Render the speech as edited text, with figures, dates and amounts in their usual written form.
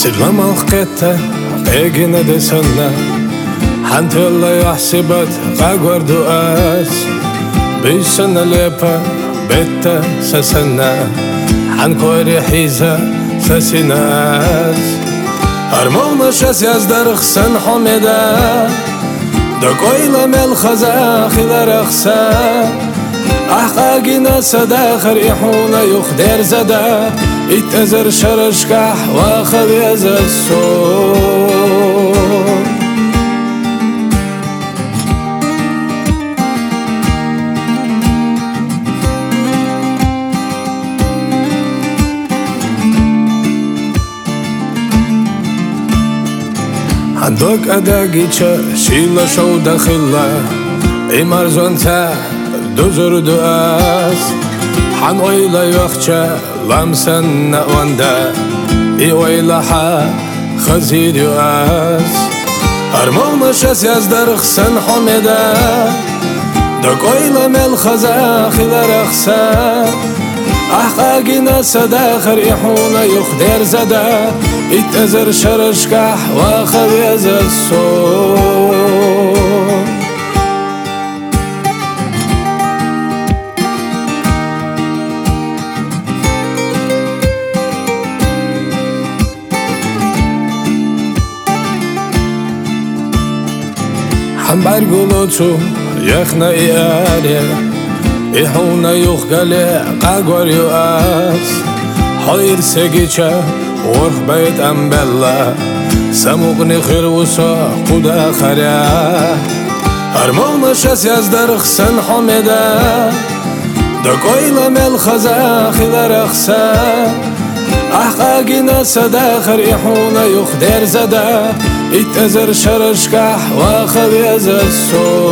سلام القطة قيقنا دسنا حنت الله يحسبت قاقور دؤاس بيسنا ليبا بيتا سسنا حنكوري حيزة سسناس أرمونا شاس يزدر خسن حمدا دقويلة مل خزاخي لرخسا أحقاقنا صداخر إحونا يخدر زدا اتزر شرشكح وخبيز الصوت عندك أداقيتش شيلة شو داخلة إمار زونتا دوزر دؤاس حن ويلا يوخشا لامسن نأواندا ويلا حا خزير يؤاس أرمونا شاس يزدر خسن حمدا دك ويلا مل خزاخي لرخسا أحقاقنا صداخر إحونا يخدر زدا اتزر شرشكح وخبيز الصوت حنبار قلوتو يخنا إياري إحونا يخقلي قاقور يؤاس حير سيجيشا ورخ بيت أمبلا سموقني خير وسا قدا خريا أرمونا شاس يزدر خسن حمدا دقويلة مل خزاخي لرخسا أحقاقنا صداخر إحونا يخدر زدا اتزر شرشكح وخبيز الصوت